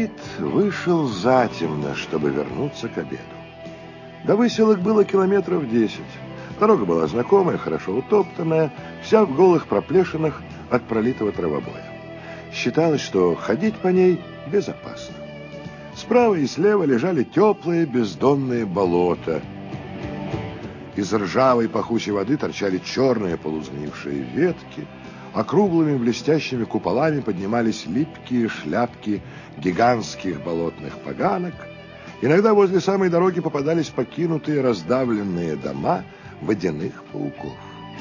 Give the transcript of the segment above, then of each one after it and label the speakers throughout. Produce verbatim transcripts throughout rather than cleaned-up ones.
Speaker 1: Кандид вышел затемно, чтобы вернуться к обеду. До выселок было километров десять. Дорога была знакомая, хорошо утоптанная, вся в голых проплешинах от пролитого травобоя. Считалось, что ходить по ней безопасно. Справа и слева лежали теплые бездонные болота. Из ржавой пахучей воды торчали черные полузгнившие ветки, а круглыми блестящими куполами поднимались липкие шляпки гигантских болотных поганок. Иногда возле самой дороги попадались покинутые раздавленные дома водяных пауков.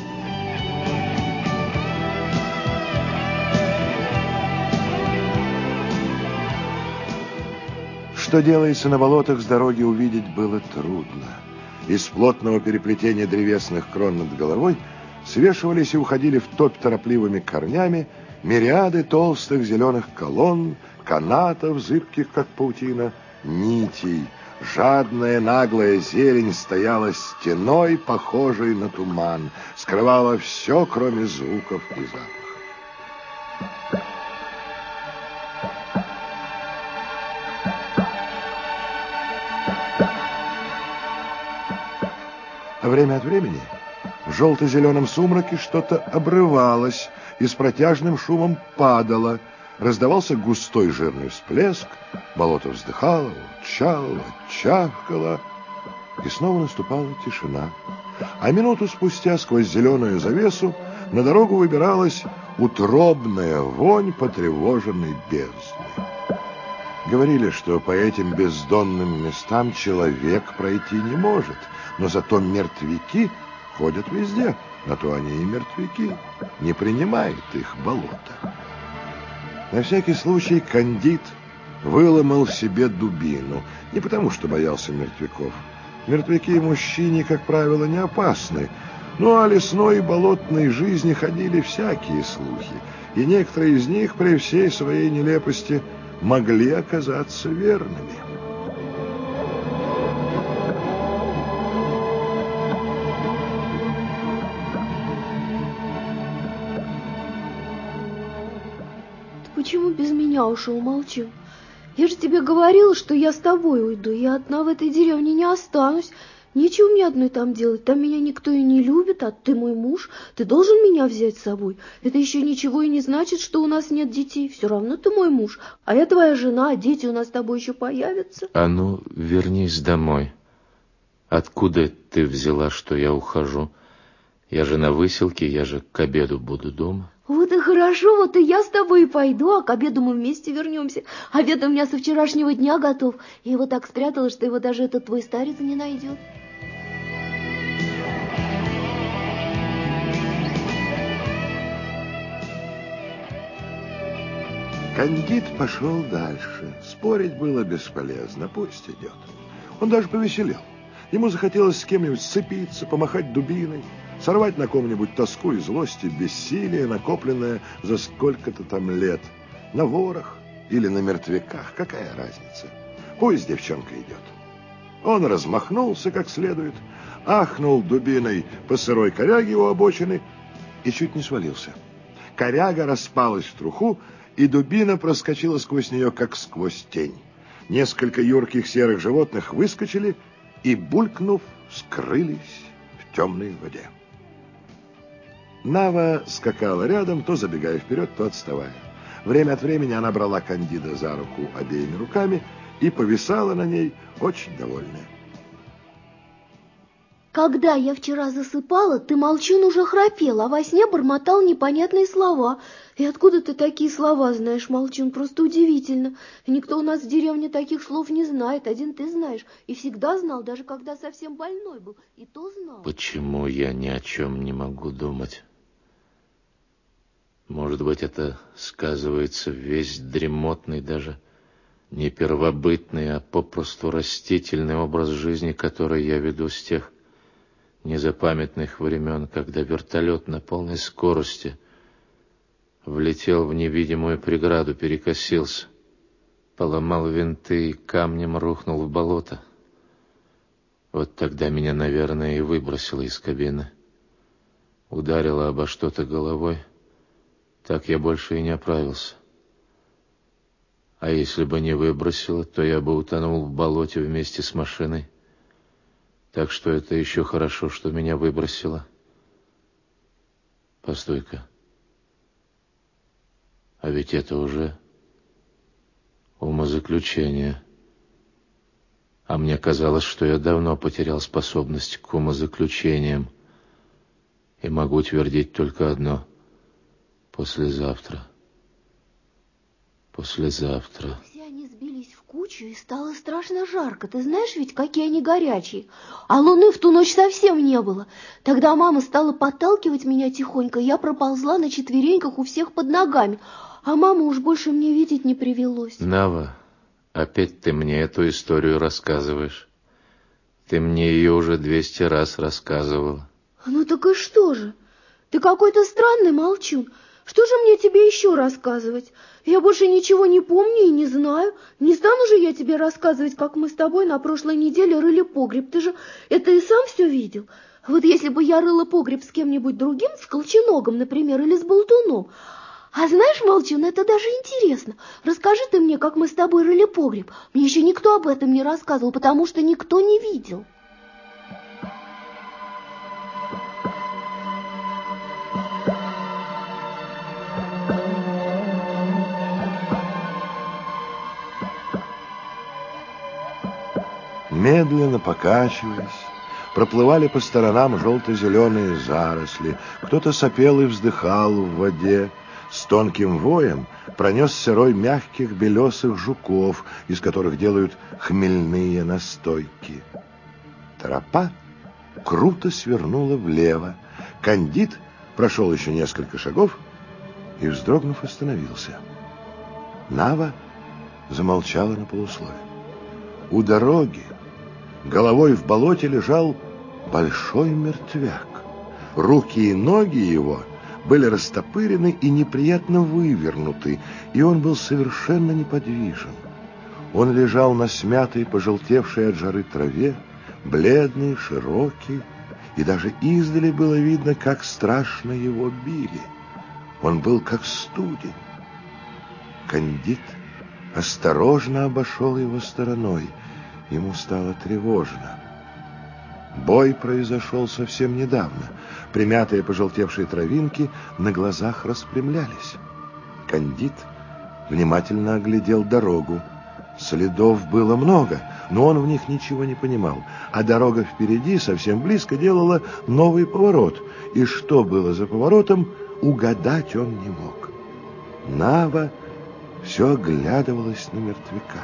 Speaker 1: Что делается на болотах, с дороги увидеть было трудно. Из плотного переплетения древесных крон над головой свешивались и уходили в топь торопливыми корнями мириады толстых зеленых колонн, канатов, зыбких, как паутина, нитей. Жадная наглая зелень стояла стеной, похожей на туман, скрывала все, кроме звуков и запахов. А время от времени в желто-зеленом сумраке что-то обрывалось и с протяжным шумом падало. Раздавался густой жирный всплеск, болото вздыхало, урчало, чавкало, и снова наступала тишина. А минуту спустя сквозь зеленую завесу на дорогу выбиралась утробная вонь потревоженной бездны. Говорили, что по этим бездонным местам человек пройти не может, но зато мертвяки ходят везде, на то они и мертвяки, не принимает их болото. На всякий случай Кандид выломал себе дубину, не потому что боялся мертвяков. Мертвяки мужчине, как правило, не опасны, но о лесной и болотной жизни ходили всякие слухи, и некоторые из них при всей своей нелепости могли оказаться верными.
Speaker 2: Почему без меня ушел, Молчун? Я же тебе говорила, что я с тобой уйду. Я одна в этой деревне не останусь. Нечего мне одной там делать. Там меня никто и не любит, а ты мой муж. Ты должен меня взять с собой. Это еще ничего и не значит, что у нас нет детей. Все равно ты мой муж. А я твоя жена, а дети у нас с тобой еще появятся.
Speaker 3: А ну, вернись домой. Откуда ты взяла, что я ухожу? Я же на выселке, я же к обеду буду дома.
Speaker 2: Вот и хорошо, вот и я с тобой и пойду, а к обеду мы вместе вернемся. Обед у меня со вчерашнего дня готов. Я его так спрятала, что его даже этот твой старец не найдет.
Speaker 1: Кандид пошел дальше. Спорить было бесполезно, пусть идет. Он даже повеселел. Ему захотелось с кем-нибудь сцепиться, помахать дубиной, сорвать на ком-нибудь тоску и злость и бессилие, накопленное за сколько-то там лет. На ворах или на мертвяках, какая разница? Пусть девчонка идет. Он размахнулся как следует, ахнул дубиной по сырой коряге у обочины и чуть не свалился. Коряга распалась в труху, и дубина проскочила сквозь нее, как сквозь тень. Несколько юрких серых животных выскочили и, булькнув, скрылись в темной воде. Нава скакала рядом, то забегая вперед, то отставая. Время от времени она брала Кандида за руку обеими руками и повисала на ней, очень довольная.
Speaker 2: Когда я вчера засыпала, ты, Молчун, уже храпел, а во сне бормотал непонятные слова. И откуда ты такие слова знаешь, Молчун? Просто удивительно. Никто у нас в деревне таких слов не знает. Один ты знаешь. И всегда знал, даже когда совсем больной был. И то знал.
Speaker 3: Почему я ни о чем не могу думать? Может быть, это сказывается весь дремотный, даже не первобытный, а попросту растительный образ жизни, который я веду с тех незапамятных времен, когда вертолет на полной скорости влетел в невидимую преграду, перекосился, поломал винты и камнем рухнул в болото. Вот тогда меня, наверное, и выбросило из кабины. Ударило обо что-то головой. Так я больше и не оправился. А если бы не выбросило, то я бы утонул в болоте вместе с машиной. Так что это еще хорошо, что меня выбросило. Постой-ка. А ведь это уже умозаключение. А мне казалось, что я давно потерял способность к умозаключениям. И могу твердить только одно. Послезавтра. Послезавтра.
Speaker 2: Все они сбились в кучу, и стало страшно жарко. Ты знаешь ведь, какие они горячие. А луны в ту ночь совсем не было. Тогда мама стала подталкивать меня тихонько. Я проползла на четвереньках у всех под ногами. А маму уж больше мне видеть не привелось.
Speaker 3: Нава, опять ты мне эту историю рассказываешь. Ты мне ее уже двести раз рассказывала.
Speaker 2: Ну так и что же? Ты какой-то странный, молчун. Что же мне тебе еще рассказывать? Я больше ничего не помню и не знаю. Не стану же я тебе рассказывать, как мы с тобой на прошлой неделе рыли погреб. Ты же это и сам все видел. Вот если бы я рыла погреб с кем-нибудь другим, с колченогом, например, или с болтуном. А знаешь, молчун, это даже интересно. Расскажи ты мне, как мы с тобой рыли погреб. Мне еще никто об этом не рассказывал, потому что никто не видел.
Speaker 1: Медленно покачиваясь, проплывали по сторонам желто-зеленые заросли. Кто-то сопел и вздыхал в воде. С тонким воем пронесся рой мягких белесых жуков, из которых делают хмельные настойки. Тропа круто свернула влево. Кандид прошел еще несколько шагов и, вздрогнув, остановился. Нава замолчала на полуслове. У дороги головой в болоте лежал большой мертвяк. Руки и ноги его были растопырены и неприятно вывернуты, и он был совершенно неподвижен. Он лежал на смятой, пожелтевшей от жары траве, бледный, широкий, и даже издали было видно, как страшно его били. Он был как студень. Кандид осторожно обошел его стороной. Ему стало тревожно. Бой произошел совсем недавно. Примятые пожелтевшие травинки на глазах распрямлялись. Кандид внимательно оглядел дорогу. Следов было много, но он в них ничего не понимал. А дорога впереди, совсем близко, делала новый поворот. И что было за поворотом, угадать он не мог. Нава все оглядывалась на мертвяка.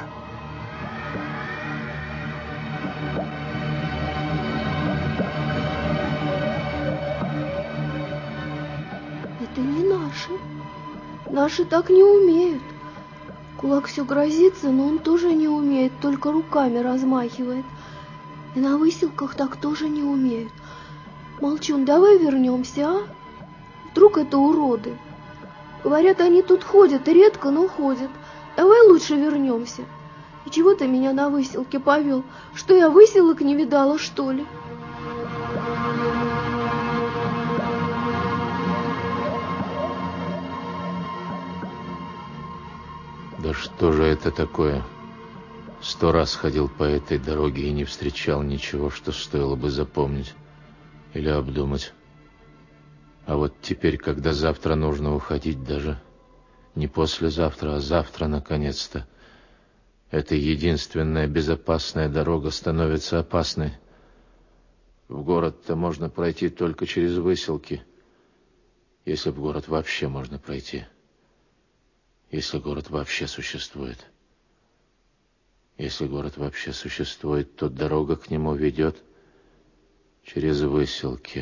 Speaker 2: Это не наши. Наши так не умеют. Кулак все грозится, но он тоже не умеет, только руками размахивает. И на выселках так тоже не умеют. Молчун, давай вернемся, а? Вдруг это уроды. Говорят, они тут ходят, редко, но ходят. Давай лучше вернемся. И чего ты меня на выселке повел? Что, я выселок не видала, что ли?
Speaker 3: Да что же это такое? Сто раз ходил по этой дороге и не встречал ничего, что стоило бы запомнить или обдумать. А вот теперь, когда завтра нужно уходить, даже не послезавтра, а завтра, наконец-то, эта единственная безопасная дорога становится опасной. В город-то можно пройти только через выселки, если в город вообще можно пройти. Если город вообще существует. Если город вообще существует, то дорога к нему ведет через выселки.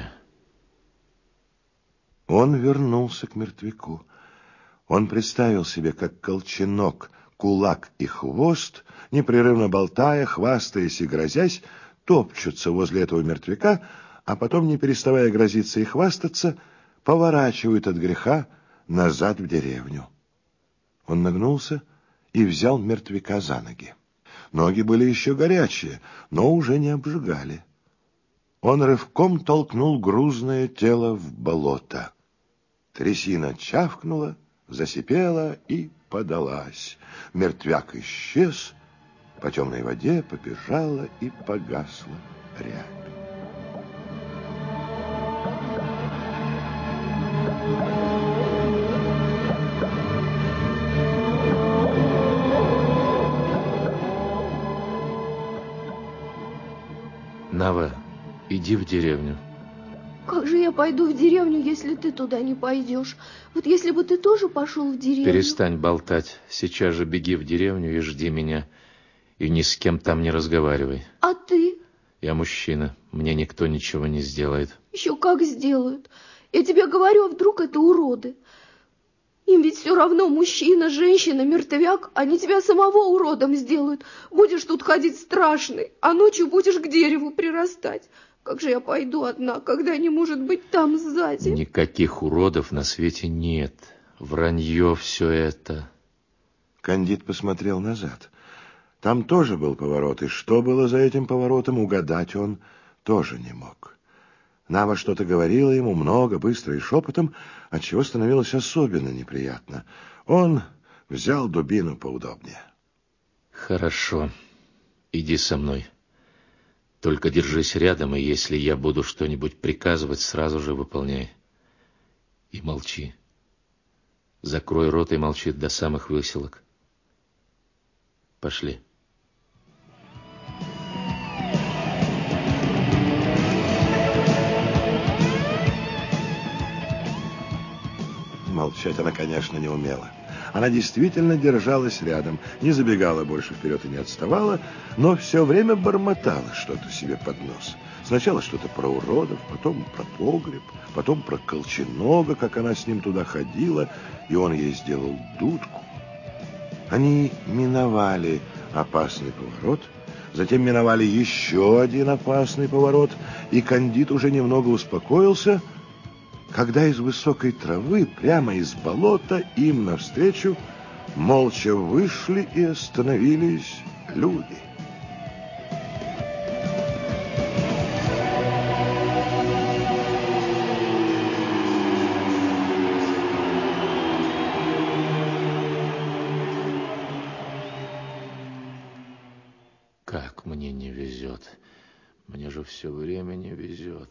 Speaker 1: Он вернулся к мертвяку. Он представил себе, как Колченог, Кулак и Хвост, непрерывно болтая, хвастаясь и грозясь, топчутся возле этого мертвяка, а потом, не переставая грозиться и хвастаться, поворачивают от греха назад в деревню. Он нагнулся и взял мертвяка за ноги. Ноги были еще горячие, но уже не обжигали. Он рывком толкнул грузное тело в болото. Трясина чавкнула, засипела и подалась. Мертвяк исчез, по темной воде побежала и погасла рябь.
Speaker 3: Нава, иди в деревню.
Speaker 2: Как же я пойду в деревню, если ты туда не пойдешь? Вот если бы ты тоже пошел в деревню...
Speaker 3: Перестань болтать. Сейчас же беги в деревню и жди меня. И ни с кем там не разговаривай.
Speaker 2: А ты?
Speaker 3: Я мужчина. Мне никто ничего не сделает.
Speaker 2: Еще как сделают. Я тебе говорю, а вдруг это уроды? Им ведь все равно, мужчина, женщина, мертвяк, они тебя самого уродом сделают. Будешь тут ходить страшный, а ночью будешь к дереву прирастать. Как же я пойду одна, когда не может быть там сзади?
Speaker 3: Никаких уродов на свете нет. Вранье все это.
Speaker 1: Кандид посмотрел назад. Там тоже был поворот, и что было за этим поворотом, угадать он тоже не мог. Нава что-то говорила ему много, быстро и шепотом, отчего становилось особенно неприятно. Он взял дубину поудобнее.
Speaker 3: Хорошо, иди со мной. Только держись рядом, и если я буду что-нибудь приказывать, сразу же выполняй. И молчи. Закрой рот и молчи до самых выселок. Пошли.
Speaker 1: Молчать она, конечно, не умела. Она действительно держалась рядом, не забегала больше вперед и не отставала, но все время бормотала что-то себе под нос. Сначала что-то про уродов, потом про погреб, потом про Колченога, как она с ним туда ходила, и он ей сделал дудку. Они миновали опасный поворот, затем миновали еще один опасный поворот, и Кандид уже немного успокоился, когда из высокой травы, прямо из болота, им навстречу молча вышли и остановились люди.
Speaker 3: Как мне не везет. Мне же все время не везет.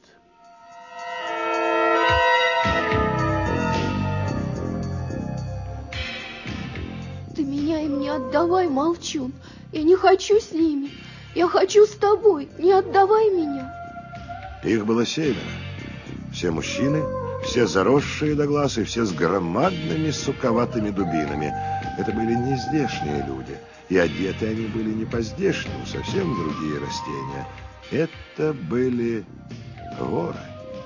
Speaker 2: Ты меня им не отдавай, молчун. Я не хочу с ними. Я хочу с тобой. Не отдавай меня.
Speaker 1: Их было семеро. Все мужчины, все заросшие до глаз и все с громадными суковатыми дубинами. Это были не здешние люди. И одеты они были не по-здешнему, совсем другие растения. Это были воры.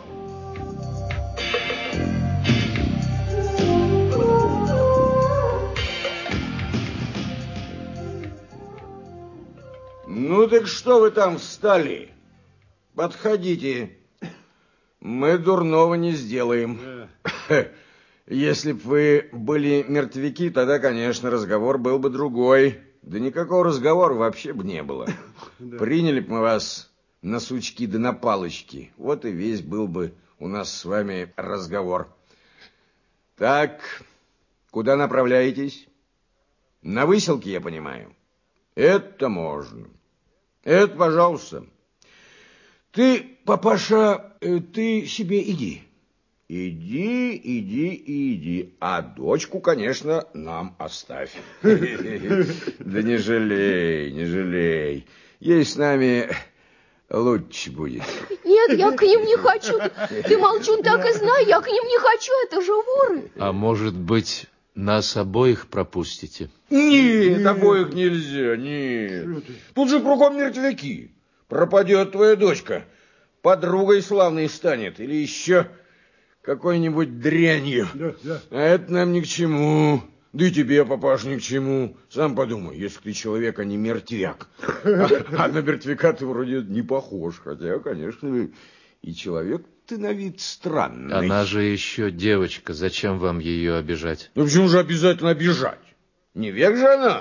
Speaker 4: Ну так что вы там встали? Подходите. Мы дурного не сделаем. Да. Если б вы были мертвяки, тогда, конечно, разговор был бы другой. Да никакого разговора вообще бы не было. Да. Приняли бы мы вас на сучки да на палочки. Вот и весь был бы у нас с вами разговор. Так, куда направляетесь? На выселки, я понимаю. Это можно. Это, пожалуйста. Ты, папаша, ты себе иди. Иди, иди, иди. А дочку, конечно, нам оставь. Да не жалей, не жалей. Ей с нами лучше будет.
Speaker 2: Нет, я к ним не хочу. Ты, молчун, так и знай, я к ним не хочу, это же воры.
Speaker 3: А может быть, нас обоих пропустите?
Speaker 4: Нет, обоих нельзя, нет. Тут же кругом мертвяки. Пропадет твоя дочка, подругой славной станет, или еще какой-нибудь дрянью. Да, да. А это нам ни к чему. Да и тебе, папаш, ни к чему. Сам подумай, если ты человек, а не мертвяк. А, а на мертвяка ты вроде не похож. Хотя, конечно, и человек ты на вид странный.
Speaker 3: Она же еще девочка. Зачем вам ее обижать?
Speaker 4: Ну почему же обязательно обижать? Не век же она.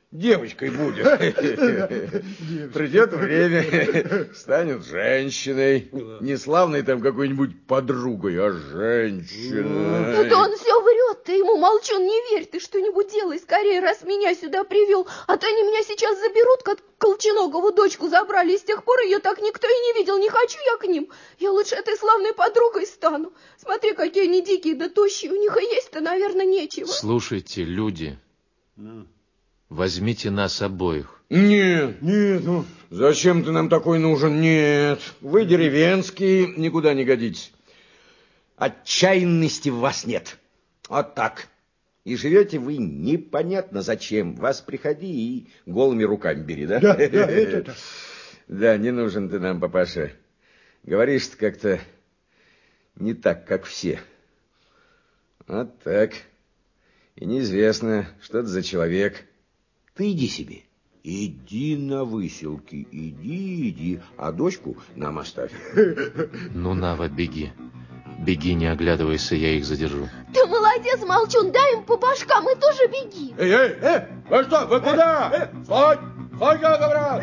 Speaker 4: девочкой будет. Придет время, станет женщиной. Не славной там какой-нибудь подругой, а женщиной.
Speaker 2: Это он все врет, ты ему, Молчун, не верь. Ты что-нибудь делай скорее, раз меня сюда привел. А то они меня сейчас заберут, как Колченогову дочку забрали. И с тех пор ее так никто и не видел. Не хочу я к ним. Я лучше этой славной подругой стану. Смотри, какие они дикие да тощие. У них и есть-то, наверное, нечего.
Speaker 3: Слушайте, люди, возьмите нас обоих.
Speaker 4: Нет, нет, ну, зачем ты нам такой нужен? Нет, вы деревенские, никуда не годитесь. Отчаянности в вас нет. Вот так. И живете вы непонятно зачем. Вас приходи и голыми руками бери, да?
Speaker 1: Да, да, это...
Speaker 4: Да, не нужен ты нам, папаша. Говоришь ты как-то не так, как все. Вот так. И неизвестно, что это за человек. Ты иди себе. Иди на выселки, иди, иди. А дочку нам оставь.
Speaker 3: Ну, Нава, беги. Беги, не оглядывайся, я их задержу.
Speaker 2: Ты молодец, Молчун, дай им по башкам и тоже беги.
Speaker 4: Эй, эй, эй, вы что, вы куда? Стой, стой, я говорю.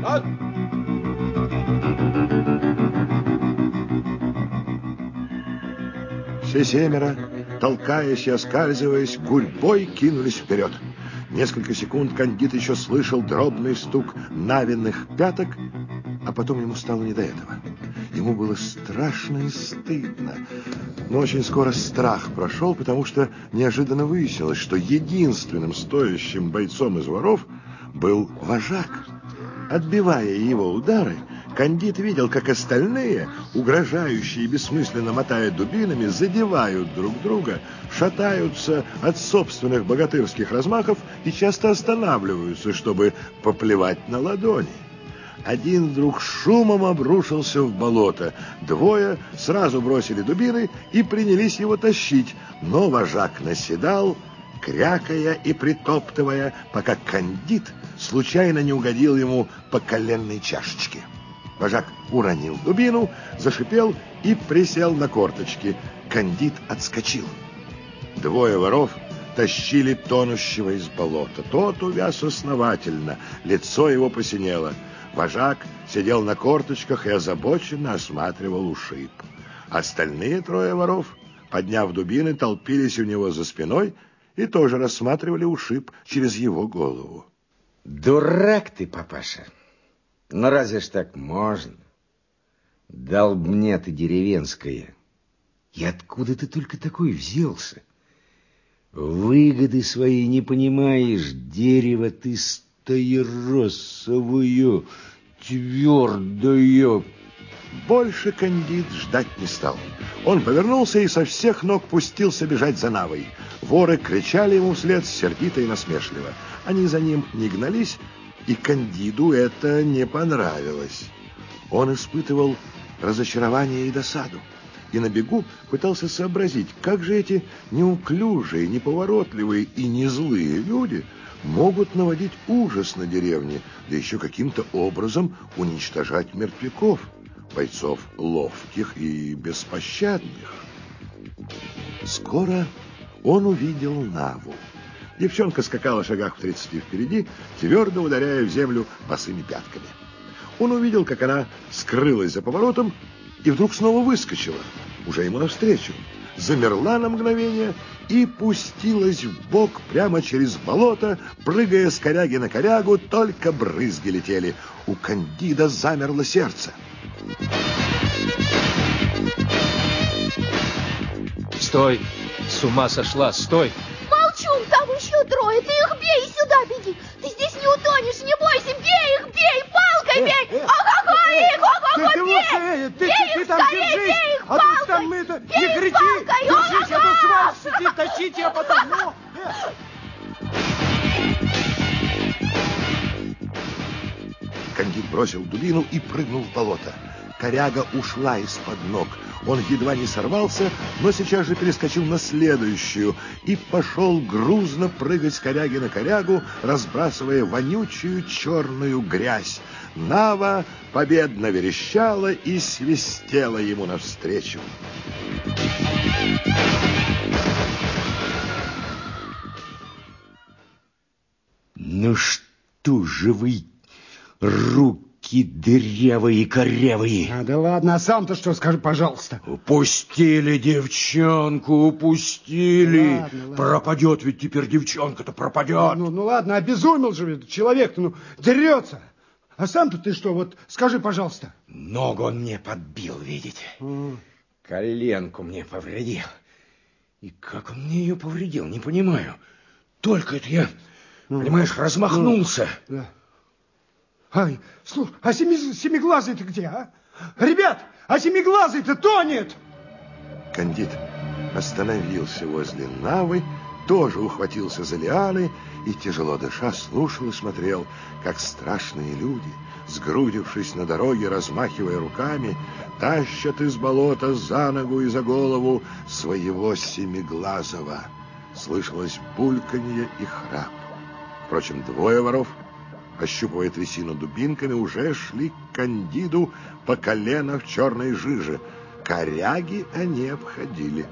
Speaker 1: Все семеро, толкаясь и оскальзываясь, гурьбой кинулись вперед. Несколько секунд Кандид еще слышал дробный стук Навиных пяток, а потом ему стало не до этого. Ему было страшно и стыдно. Но очень скоро страх прошел, потому что неожиданно выяснилось, что единственным стоящим бойцом из воров был вожак. Отбивая его удары, Кандид видел, как остальные, угрожающие и бессмысленно мотая дубинами, задевают друг друга, шатаются от собственных богатырских размахов и часто останавливаются, чтобы поплевать на ладони. Один вдруг шумом обрушился в болото. Двое сразу бросили дубины и принялись его тащить, но вожак наседал, крякая и притоптывая, пока Кандид случайно не угодил ему по коленной чашечке. Вожак уронил дубину, зашипел и присел на корточки. Кандид отскочил. Двое воров тащили тонущего из болота. Тот увяз основательно, лицо его посинело. Вожак сидел на корточках и озабоченно осматривал ушиб. Остальные трое воров, подняв дубины, толпились у него за спиной и тоже рассматривали ушиб через его голову.
Speaker 4: Дурак ты, папаша. Ну разве ж так можно? Дал мне ты деревенское. И откуда ты только такой взялся? Выгоды своей не понимаешь, дерево ты стаиросовое, твердое.
Speaker 1: Больше Кандид ждать не стал. Он повернулся и со всех ног пустился бежать за Навой. Воры кричали ему вслед сердито и насмешливо. Они за ним не гнались, и Кандиду это не понравилось. Он испытывал разочарование и досаду, и на бегу пытался сообразить, как же эти неуклюжие, неповоротливые и незлые люди могут наводить ужас на деревне, да еще каким-то образом уничтожать мертвяков, бойцов ловких и беспощадных. Скоро он увидел Наву. Девчонка скакала в шагах в тридцати впереди, твердо ударяя в землю босыми пятками. Он увидел, как она скрылась за поворотом и вдруг снова выскочила, уже ему навстречу, замерла на мгновение и пустилась в бок прямо через болото, прыгая с коряги на корягу, только брызги летели. У Кандида замерло сердце.
Speaker 3: Стой! С ума сошла! Стой!
Speaker 2: Молчун, там еще трое, ты их бей и сюда беги. Ты здесь не утонешь, не бойся, бей их, бей, палкой бей. Ага, их, ага, бей,
Speaker 5: ты,
Speaker 2: бей
Speaker 5: ты
Speaker 2: их
Speaker 5: там
Speaker 2: скорее,
Speaker 5: держись,
Speaker 2: бей их
Speaker 5: а тут
Speaker 2: палкой.
Speaker 5: там это,
Speaker 2: Бей
Speaker 5: не
Speaker 2: их
Speaker 5: кричи,
Speaker 2: палкой,
Speaker 5: держись, а то
Speaker 2: ага.
Speaker 5: свалишься, тащите, а потом, ну, э.
Speaker 1: Кандид бросил дубину и прыгнул в болото. Коряга ушла из-под ног. Он едва не сорвался, но сейчас же перескочил на следующую и пошел грузно прыгать с коряги на корягу, разбрасывая вонючую черную грязь. Нава победно верещала и свистела ему навстречу.
Speaker 4: Ну что же вы, руки дырявые, корявые.
Speaker 5: А, да ладно, а сам-то что, скажи, пожалуйста.
Speaker 4: Упустили девчонку, упустили.
Speaker 5: Ладно, ладно.
Speaker 4: Пропадет ведь теперь девчонка-то, пропадет.
Speaker 5: Ну, ну ладно, обезумел же ведь человек-то, ну, дерется. А сам-то ты что, вот скажи, пожалуйста.
Speaker 4: Ногу он мне подбил, видите?
Speaker 5: Mm.
Speaker 4: Коленку мне повредил. И как он мне ее повредил, не понимаю. Только это я, mm. понимаешь, размахнулся.
Speaker 5: Mm. Да. Ай, слушай, а семи, семиглазый-то где, а? Ребят, а семиглазый-то тонет!
Speaker 1: Кандид остановился возле Навы, тоже ухватился за лианы и, тяжело дыша, слушал и смотрел, как страшные люди, сгрудившись на дороге, размахивая руками, тащат из болота за ногу и за голову своего семиглазого. Слышалось бульканье и храп. Впрочем, двое воров, ощупывая трясину дубинками, уже шли к Кандиду по колено в черной жиже. Коряги они обходили.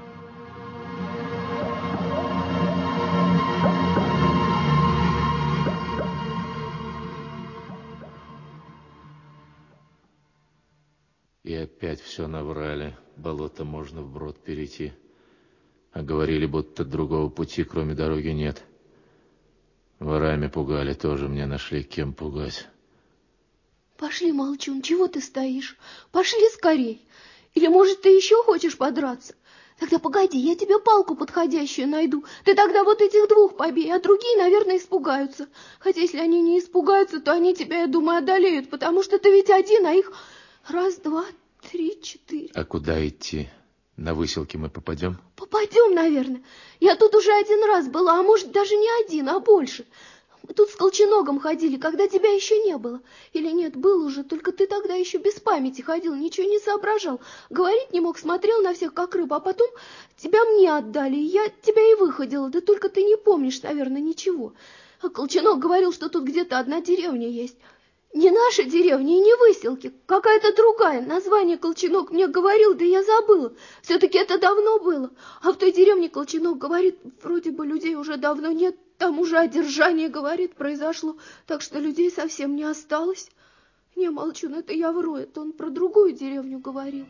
Speaker 3: И опять все наврали. Болото можно вброд перейти. А говорили, будто другого пути, кроме дороги, нет. Ворами пугали, тоже мне нашли, кем пугать.
Speaker 2: Пошли, Молчун, чего ты стоишь? Пошли скорей. Или, может, ты еще хочешь подраться? Тогда погоди, я тебе палку подходящую найду. Ты тогда вот этих двух побей, а другие, наверное, испугаются. Хотя, если они не испугаются, то они тебя, я думаю, одолеют, потому что ты ведь один, а их раз, два, три, четыре.
Speaker 3: А куда идти? На выселки мы попадем?
Speaker 2: Попадем, наверное. Я тут уже один раз была, а может, даже не один, а больше. Мы тут с Колченогом ходили, когда тебя еще не было. Или нет, был уже, только ты тогда еще без памяти ходил, ничего не соображал. Говорить не мог, смотрел на всех, как рыба, а потом тебя мне отдали, и я тебя и выходила. Да только ты не помнишь, наверное, ничего. А Колченог говорил, что тут где-то одна деревня есть. Не наша деревня и не выселки, какая-то другая. Название Колченог мне говорил, да я забыла. Все-таки это давно было. А в той деревне Колченог говорит, вроде бы людей уже давно нет. Там уже одержание, говорит, произошло, так что людей совсем не осталось. Не, Молчун, это я вру, это он про другую деревню говорил.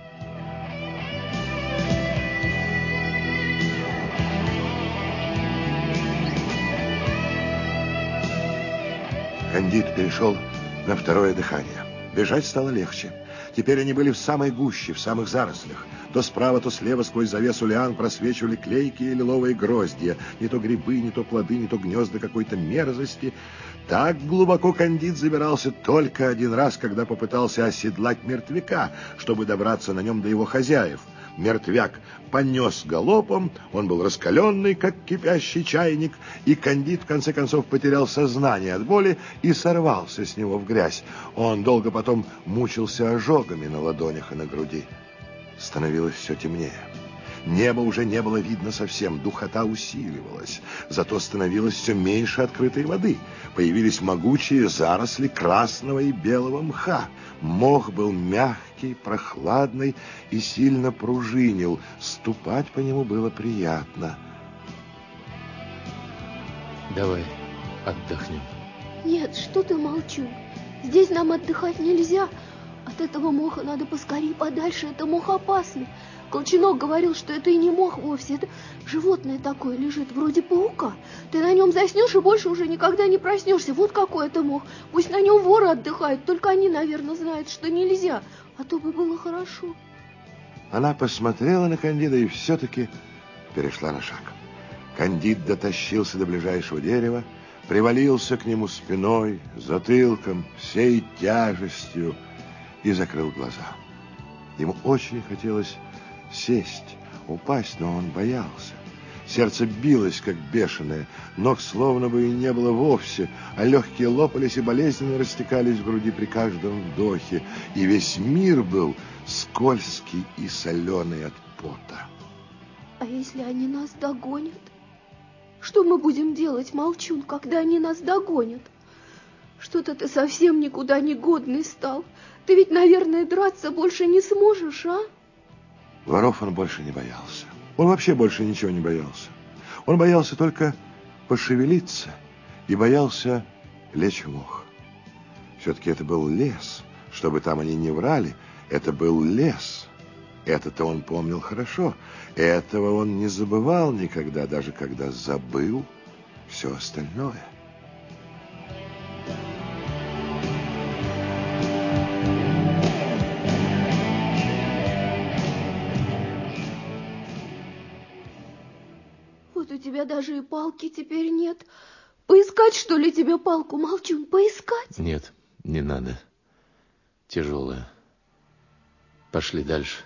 Speaker 1: Кандид перешел на второе дыхание. Бежать стало легче. Теперь они были в самой гуще, в самых зарослях. То справа, то слева сквозь завесу лиан просвечивали клейкие лиловые гроздья. Не то грибы, не то плоды, не то гнезда какой-то мерзости. Так глубоко Кандид забирался только один раз, когда попытался оседлать мертвяка, чтобы добраться на нем до его хозяев. Мертвяк понес галопом, он был раскаленный, как кипящий чайник, и Кандид в конце концов потерял сознание от боли и сорвался с него в грязь. Он долго потом мучился ожогами на ладонях и на груди. Становилось все темнее. Небо уже не было видно совсем, духота усиливалась, зато становилось все меньше открытой воды. Появились могучие заросли красного и белого мха. Мох был мягкий, прохладный и сильно пружинил. Ступать по нему было приятно.
Speaker 3: Давай отдохнем.
Speaker 2: Нет, что ты, Молчун? Здесь нам отдыхать нельзя. От этого моха надо поскорее подальше, это мох опасный. Колченог говорил, что это и не мох вовсе, это животное такое лежит, вроде паука. Ты на нем заснешь и больше уже никогда не проснешься. Вот какой это мох. Пусть на нем воры отдыхают, только они, наверное, знают, что нельзя, а то бы было хорошо.
Speaker 1: Она посмотрела на Кандида и все-таки перешла на шаг. Кандид дотащился до ближайшего дерева, привалился к нему спиной, затылком, всей тяжестью и закрыл глаза. Ему очень хотелось сесть, упасть, но он боялся. Сердце билось, как бешеное, ног словно бы и не было вовсе, а легкие лопались и болезненно растекались в груди при каждом вдохе, и весь мир был скользкий и соленый от пота.
Speaker 2: А если они нас догонят? Что мы будем делать, Молчун, когда они нас догонят? Что-то ты совсем никуда не годный стал. Ты ведь, наверное, драться больше не сможешь, а?
Speaker 1: Воров он больше не боялся. Он вообще больше ничего не боялся. Он боялся только пошевелиться и боялся лечь в мох. Все-таки это был лес, чтобы там они не врали, это был лес. Это-то он помнил хорошо, этого он не забывал никогда, даже когда забыл все остальное.
Speaker 2: Вот у тебя даже и палки теперь нет. Поискать, что ли, тебе палку, Молчун, поискать?
Speaker 3: Нет, не надо. Тяжелая. Пошли дальше.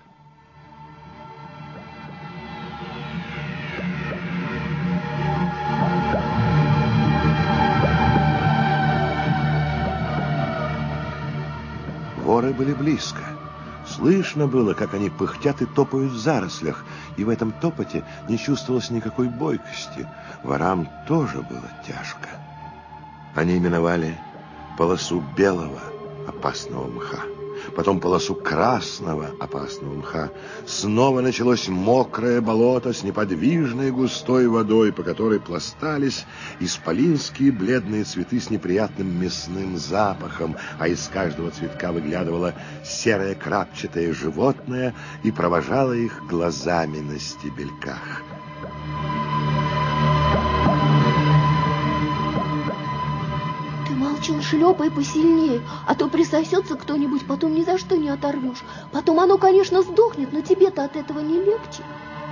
Speaker 1: Воры были близко. Слышно было, как они пыхтят и топают в зарослях, и в этом топоте не чувствовалось никакой бойкости. Ворам тоже было тяжко. Они миновали полосу белого опасного мха, потом полосу красного опасного мха. Снова началось мокрое болото с неподвижной густой водой, по которой пластались исполинские бледные цветы с неприятным мясным запахом, а из каждого цветка выглядывало серое крапчатое животное и провожало их глазами на стебельках.
Speaker 2: Молчун, шлепай посильнее, а то присосется кто-нибудь, потом ни за что не оторвешь. Потом оно, конечно, сдохнет, но тебе-то от этого не легче.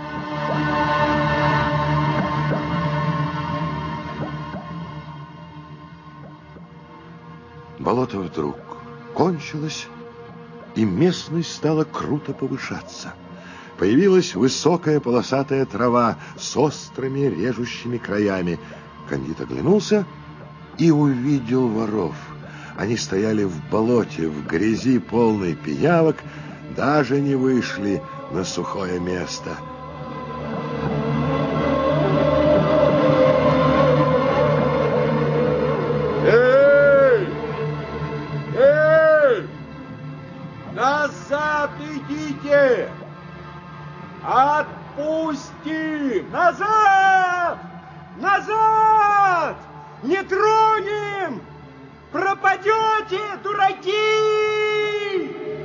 Speaker 1: Болото вдруг кончилось, и местность стала круто повышаться. Появилась высокая полосатая трава с острыми режущими краями. Кандид оглянулся и увидел воров. Они стояли в болоте, в грязи полной пиявок, даже не вышли на сухое место.
Speaker 4: Эй! Эй! Назад идите! Отпустим!
Speaker 5: Назад! Назад! Не тронем! Пропадете, дураки!